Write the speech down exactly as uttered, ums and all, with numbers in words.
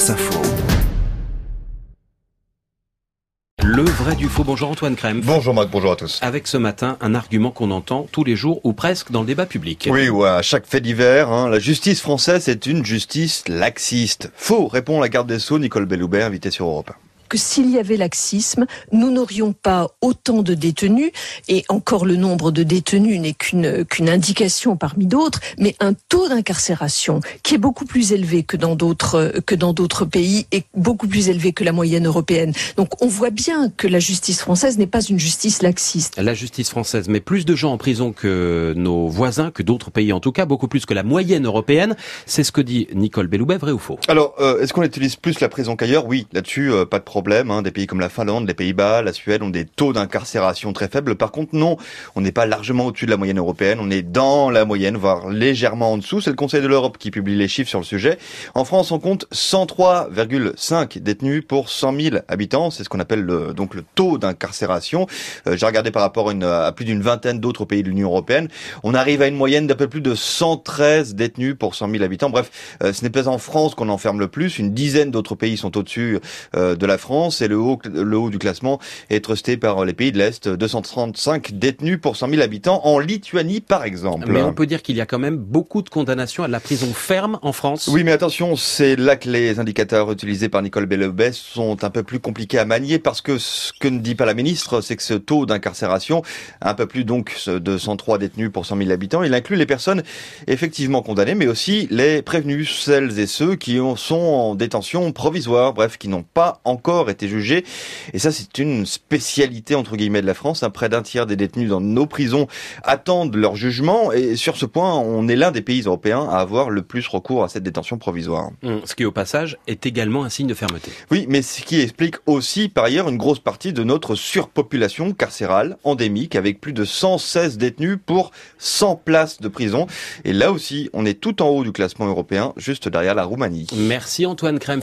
France Info. Le vrai du faux. Bonjour Antoine Krempf. Bonjour Marc, bonjour à tous. Avec ce matin, un argument qu'on entend tous les jours ou presque dans le débat public. Oui, ouais, à chaque fait divers, hein, la justice française est une justice laxiste. Faux, répond la garde des Sceaux, Nicole Belloubet, invitée sur Europe un. Que s'il y avait laxisme, nous n'aurions pas autant de détenus, et encore le nombre de détenus n'est qu'une, qu'une indication parmi d'autres, mais un taux d'incarcération qui est beaucoup plus élevé que dans d'autres, que dans d'autres pays et beaucoup plus élevé que la moyenne européenne. Donc on voit bien que la justice française n'est pas une justice laxiste. La justice française met plus de gens en prison que nos voisins, que d'autres pays en tout cas, beaucoup plus que la moyenne européenne. C'est ce que dit Nicole Belloubet, vrai ou faux? Alors, euh, est-ce qu'on utilise plus la prison qu'ailleurs? Oui, là-dessus, euh, pas de problème. Hein. Des pays comme la Finlande, les Pays-Bas, la Suède ont des taux d'incarcération très faibles. Par contre, non, on n'est pas largement au-dessus de la moyenne européenne. On est dans la moyenne, voire légèrement en dessous. C'est le Conseil de l'Europe qui publie les chiffres sur le sujet. En France, on compte cent trois virgule cinq détenus pour cent mille habitants. C'est ce qu'on appelle le, donc le taux d'incarcération. Euh, j'ai regardé par rapport à, une, à plus d'une vingtaine d'autres pays de l'Union européenne. On arrive à une moyenne d'un peu plus de cent treize détenus pour cent mille habitants. Bref, euh, ce n'est pas en France qu'on enferme le plus. Une dizaine d'autres pays sont au-dessus euh, de la France. Et le haut, le haut du classement est trusté par les pays de l'Est. deux cent trente-cinq détenus pour cent mille habitants en Lituanie, par exemple. Mais on peut dire qu'il y a quand même beaucoup de condamnations à la prison ferme en France. Oui, mais attention, c'est là que les indicateurs utilisés par Nicole Belloubet sont un peu plus compliqués à manier, parce que ce que ne dit pas la ministre, c'est que ce taux d'incarcération, un peu plus donc de cent trois détenus pour cent mille habitants, il inclut les personnes effectivement condamnées, mais aussi les prévenus, celles et ceux qui sont en détention provisoire, bref, qui n'ont pas encore été jugés. Et ça, c'est une spécialité entre guillemets de la France. Près d'un tiers des détenus dans nos prisons attendent leur jugement. Et sur ce point, on est l'un des pays européens à avoir le plus recours à cette détention provisoire. Ce qui, au passage, est également un signe de fermeté. Oui, mais ce qui explique aussi, par ailleurs, une grosse partie de notre surpopulation carcérale endémique, avec plus de cent seize détenus pour cent places de prison. Et là aussi, on est tout en haut du classement européen, juste derrière la Roumanie. Merci Antoine Krempf.